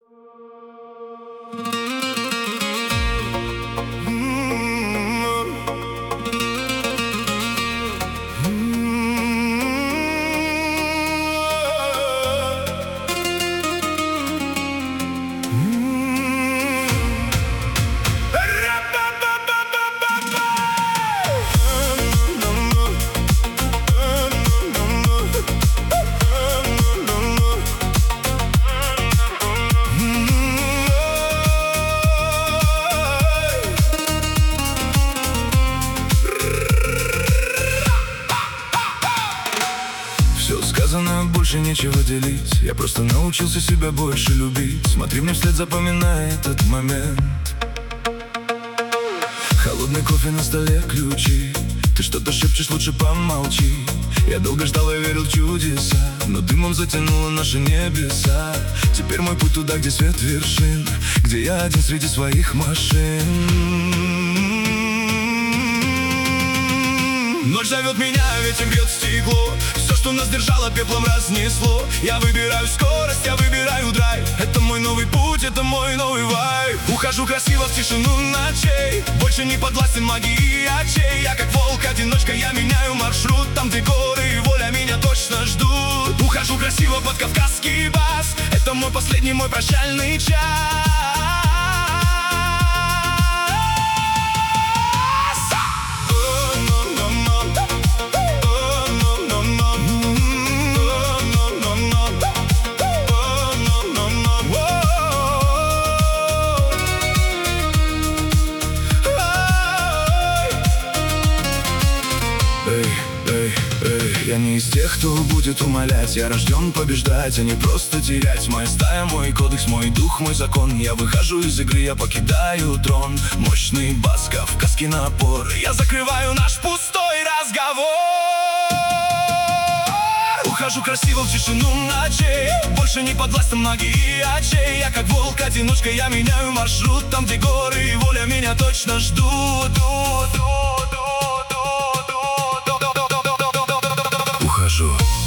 Все сказано, больше нечего делить. Я просто научился себя больше любить. Смотри мне вслед, запоминай этот момент. Холодный кофе на столе, ключи. Ты что-то шепчешь, лучше помолчи. Я долго ждал и верил в чудеса, но дымом затянуло наши небеса. Теперь мой путь туда, где свет вершин, где я один среди своих машин. Ночь зовет меня, ветер бьет стекло. Все, что нас держало, пеплом разнесло. Я выбираю скорость, я выбираю драйв. Это мой новый путь, это мой новый вайб. Ухожу красиво в тишину ночей. Больше не подвластен магии очей. Я как волк-одиночка, я меняю маршрут. Там, где горы и воля меня точно ждут. Ухожу красиво под кавказский бас. Это мой последний, мой прощальный час. Я не из тех, кто будет умолять. Я рожден побеждать, а не просто терять. Моя стая, мой кодекс, мой дух, мой закон. Я выхожу из игры, я покидаю трон. Мощный бас, кавказский напор. Я закрываю наш пустой разговор. Ухожу красиво в тишину ночей. Больше не подвластен магии очей. Я как волк-одиночка, я меняю маршрут. Там, где горы и воля меня точно ждут. Ухожу.